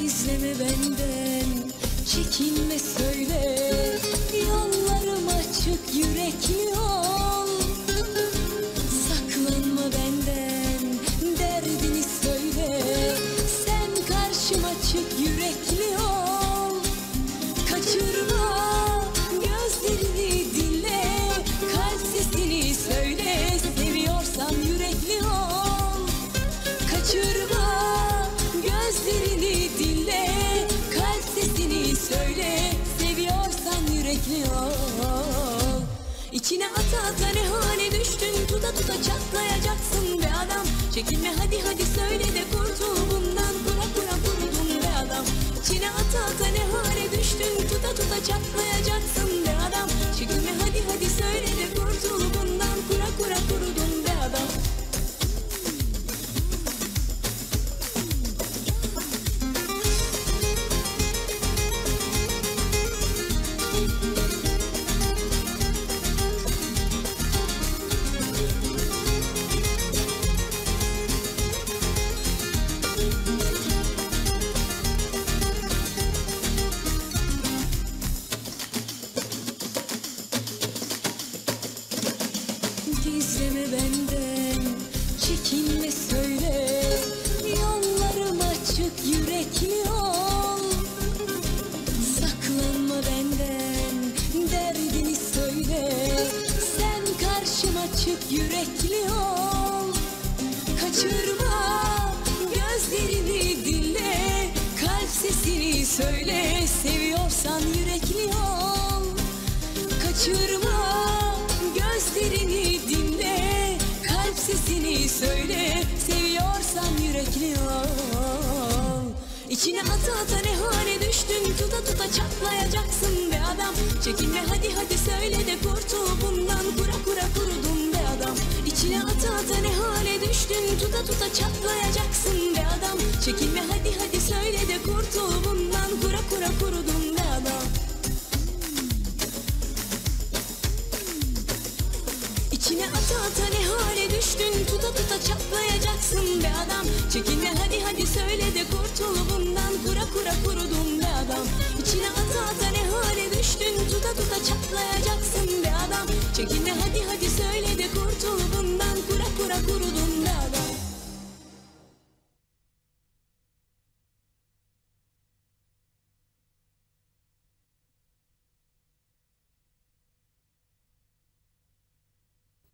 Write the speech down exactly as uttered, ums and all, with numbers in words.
Gizleme benden, çekinme söyle, yollarım açık, yürekli ol. Saklanma benden, derdini söyle, sen karşıma çık, yürekli ol. Kaçırma gözlerini, dinle, kalp sesini söyle, seviyorsan yürekli ol. Kaçırma gözlerini, dinle, kalp sesini söyle, seviyorsan yürekli ol. İçine ata ata ne hale düştün, tuta tuta çatlayacaksın be adam. Çekinme hadi hadi söyle de kurtul bundan, kura kura kurudum be adam. İçine ata ata ne hale düştün, tuta tuta çatlayacaksın be adam. Çekinme hadi hadi söyle de kurtul bundan, kura kura kurudum be adam. Gizleme benden, çekinme söyle, yollarım açık, yürekli ol. Saklanma benden, derdini söyle, sen karşıma çık, yürekli ol. Kaçırma gözlerini, dinle, kalp sesini söyle, seviyorsan yürekli ol. Kaçırma gözlerini, dinle, kalp sesini söyle, seviyorsan yürekli ol. İçine ata ata ne hale düştün, tuta tuta çatlayacaksın be adam. Çekinme hadi hadi söyle de kurtul bundan, kura kura kurudum be adam. İçine ata ata ne hale düştün, tuta tuta çatlayacaksın be adam. Çekinme hadi hadi söyle de kurtul bundan, kura kura kurudum be adam. İçine ata ata ne hale düştün, tuta tuta çatlayacaksın be adam. Çekinme hadi hadi söyle de kurtul bundan, kura kura kurudum be adam. İçine ata ata ne hale düştün, tuta tuta çatlayacaksın be adam. Çekinme hadi hadi söyle de kurtul bundan, kura kura kurudum